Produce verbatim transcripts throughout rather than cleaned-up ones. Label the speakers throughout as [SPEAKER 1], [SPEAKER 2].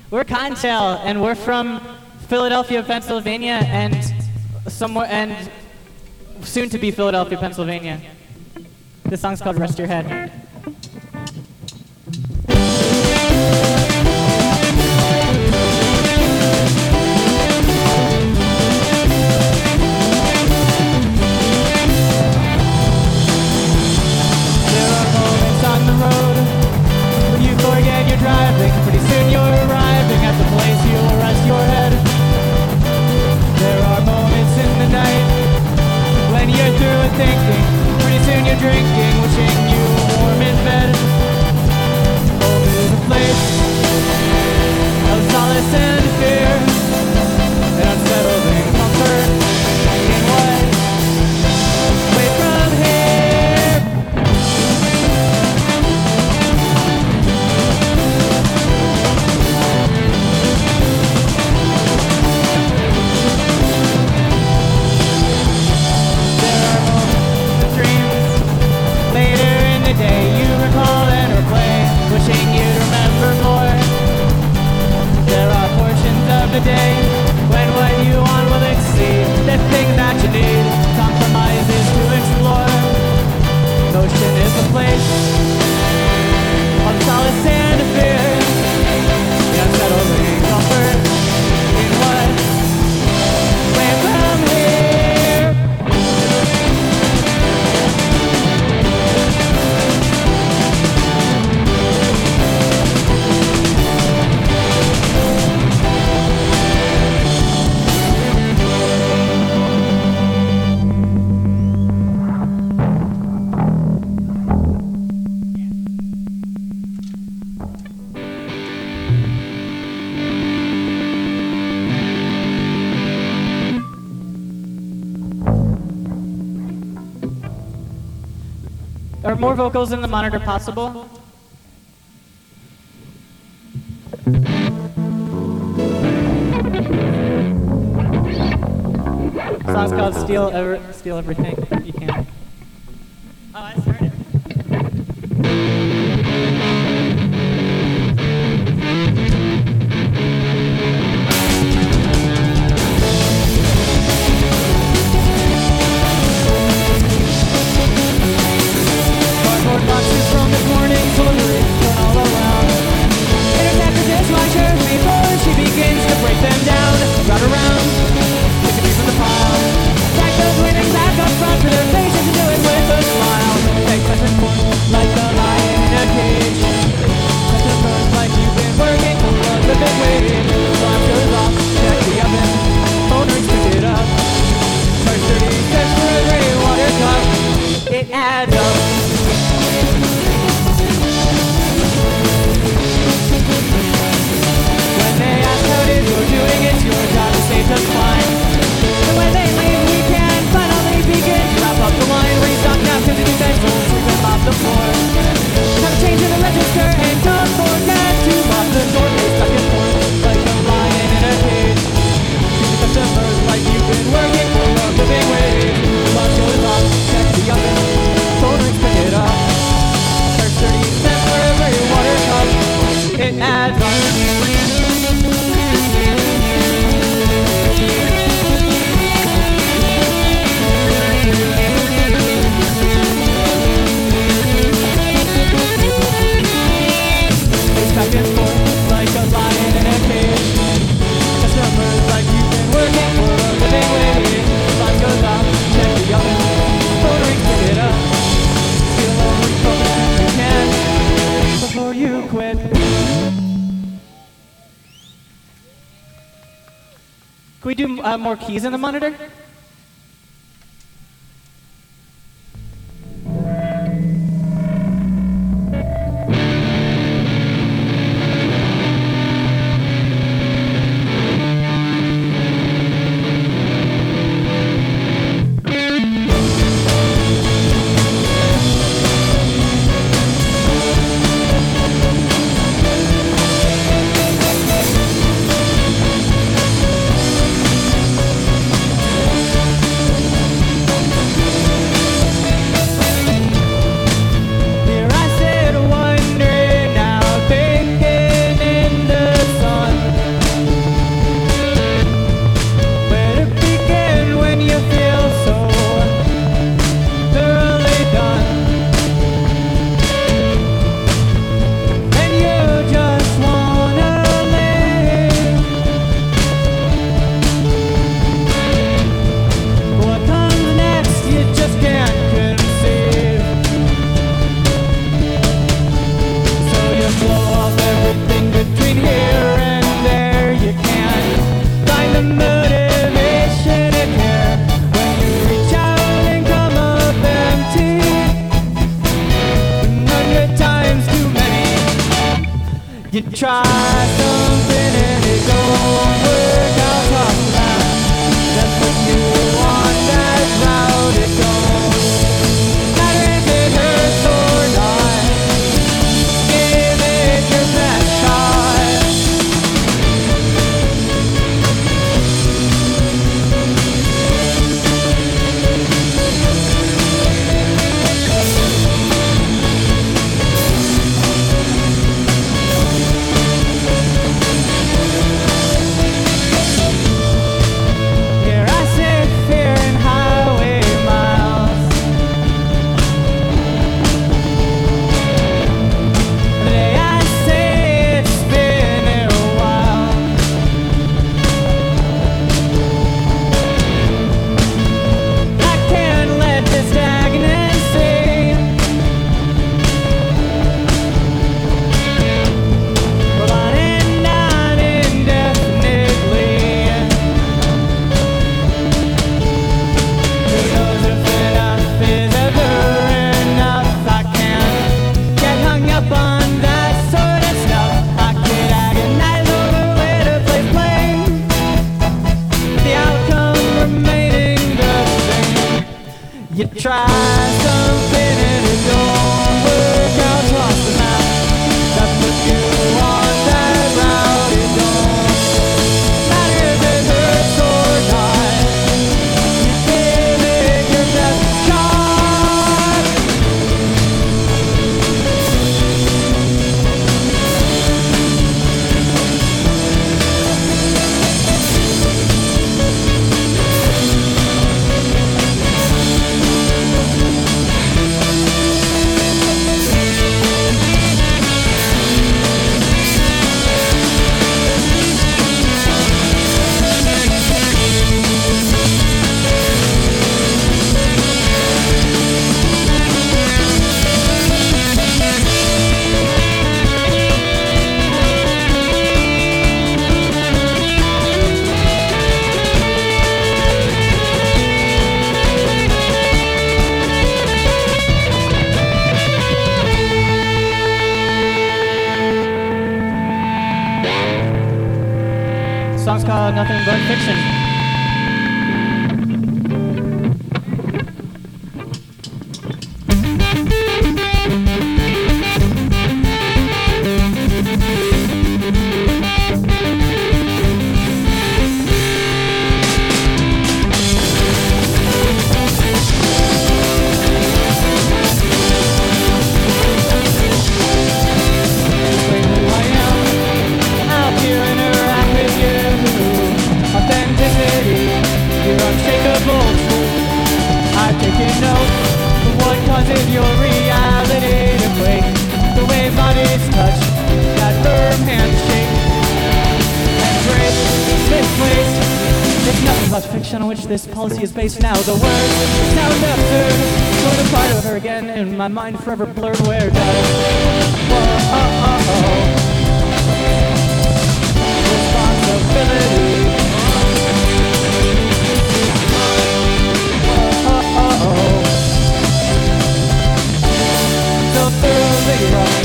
[SPEAKER 1] We're Cottontail, and we're from Philadelphia, Pennsylvania, and somewhere and soon to be Philadelphia, Pennsylvania. This song's called "Rest Your Head." Driving. Pretty soon you're arriving at the place you'll rest your head. There are moments in the night when you're through with thinking. Pretty soon you're drinking, wishing you were warm in bed. Home is a place of solace and fear, and unsettling comfort in what way from here. Day you recall and replay, wishing you'd remember more. There are portions of the day when what you want will exceed the thing that you need. Compromise is to explore. Motion is a place of solace and fear. The unsettling comfort in what way from here. Are more vocals in the monitor possible? The song's called Steal, Ever- Steal Everything. You can. Oh, I started. Boxes from this morning's delivery turn all around. Intercept the dishwasher before she begins to break them down. Route around, pick a tree from the pile. Stack those winnings back up front for their faces and do it with a smile. Take such a form like a lion in a cage. Such a burn like you've been working for a living wage. Alarm goes off, check the oven. Phone rings, pick it up. Charge thirty cents for a gray water cup. It adds up. They ask how it is you're doing, it's your job to say just fine. And when they leave, we can finally begin to wrap up the line. Restock napkins and utensils, sweep them off the floor. Have a change in the register and don't forget to lock the door. They're stuck in form like a lion in a cage. Treat the customers like you've been working for a living wage. Watch goes off, check the oven, phone rings, pick it up. Charge thirty cents for every water cup. It adds up. Back and forth like a lion in a cage. Customers like you've been working for a living wage. Life goes off, check the oven, phone rings, pick it up. Steal every moment you can before you quit. Can we do uh, more keys in the monitor? You try something and it don't work out. Toss the map that put you on that route. It don't matter if it hurts or not. You give it your best shot. The song's called Nothing But Fiction. Your reality to quake, the way bodies touch, that firm handshake, and break this place. It's nothing but fiction on which this policy is based now. The words sound absurd, torn apart over again, in my mind forever blurred. Where does whoa, oh, oh, oh. responsibility? Whoa, oh, oh, oh. Thoroughly wrong.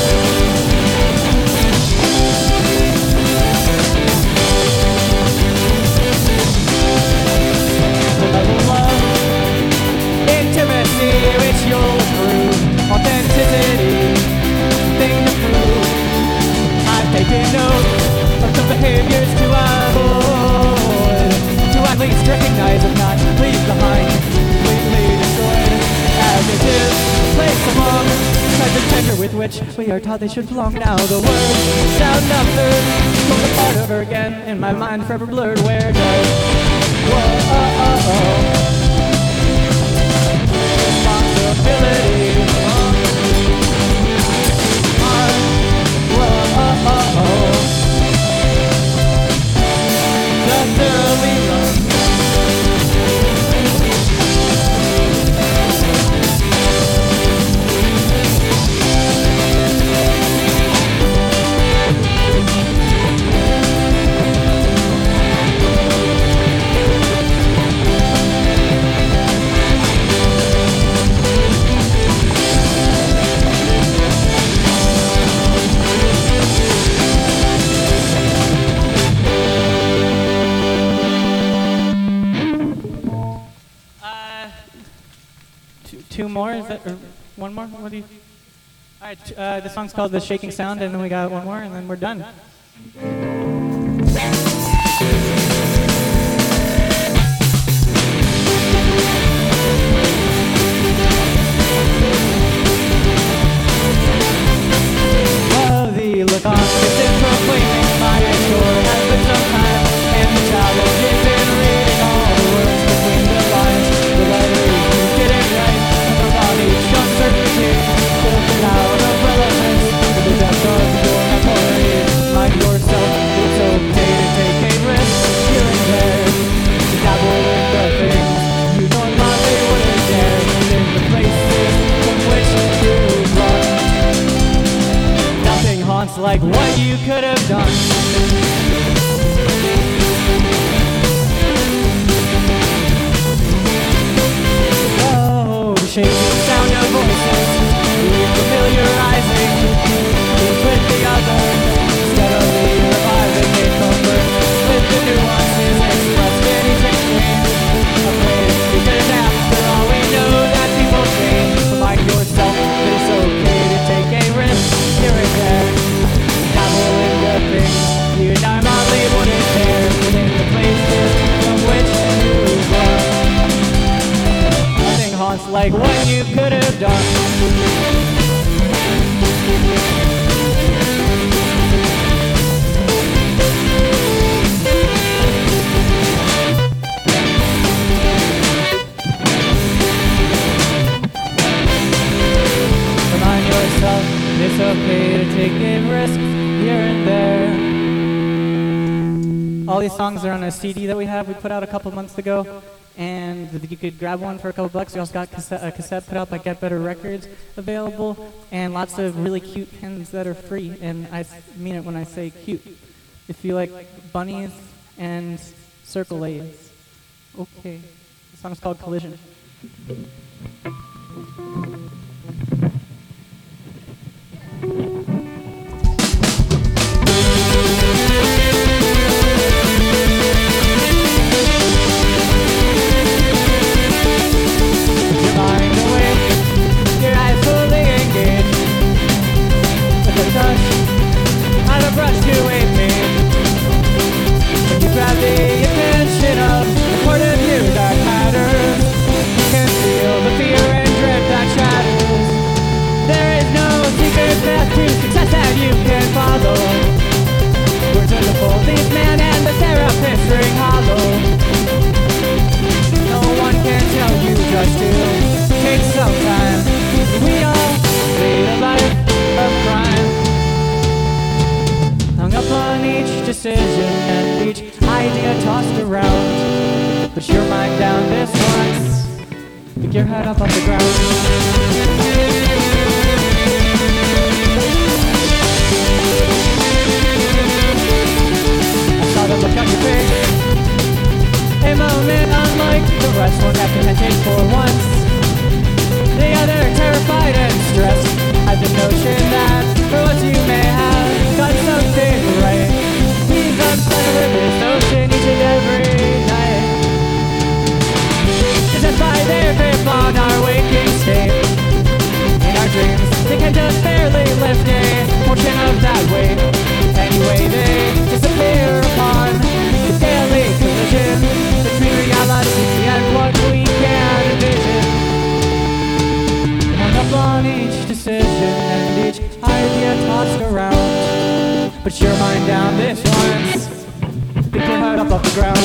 [SPEAKER 1] The level of intimacy which you'll prove, authenticity, thing to prove. I've taken note of the behaviors to avoid, to at least recognize if not leave behind, completely destroyed as it is. Place among the tender with which we are taught they should belong. Now the words sound absurd, torn apart over again, in my mind forever blurred. Where does whoa, oh, oh, oh. responsibility? Whoa, oh, oh, oh. the thoroughly wrong. Two more? Is that, or one more? What do you? All right, uh, the song's called "The Shaking Sound," and then we got one more, and then we're done. Oh, the look on faces proclaiming my sure has been some time, and the challenge is in reading all the words between the lines, the letters you didn't write. Each uncertainty, filtered out of relevance, to the depth of your memory. Mind yourself. like what you could have done. Remind yourself it's okay to take a risk here and there. All these songs are on a C D that we have, we put out a couple months ago, and you could grab one for a couple bucks. We also got cassette, a cassette put out by Get Better Records available, and lots of really cute pins that are free, and I mean it when I say cute. If you like bunnies and circle A's. Okay, the song's called Collision. Decision and each idea tossed around. Put your mind down this once, pick your head up off the ground. I saw the look on your face, a moment unlike the rest, one that can take for once. The other terrified and stressed, had the notion that for what you may have got something right. With this ocean each and every night, just by their grip on our waking state. In our dreams, they can just barely lift a portion of that weight. Anyway, they disappear upon the daily collision between reality and what we can envision. Hung up on each decision and each idea tossed around. Put your mind down this once, pick your head up off the ground.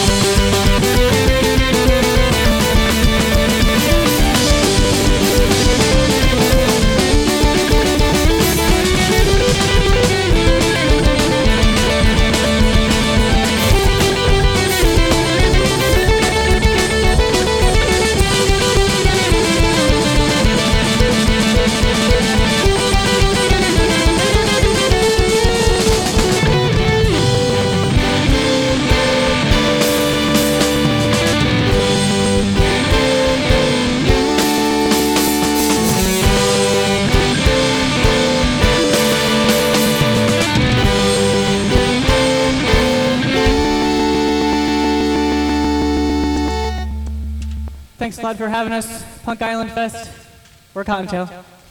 [SPEAKER 1] Thanks a lot for having us, Punk Island Fest. We're Cottontail.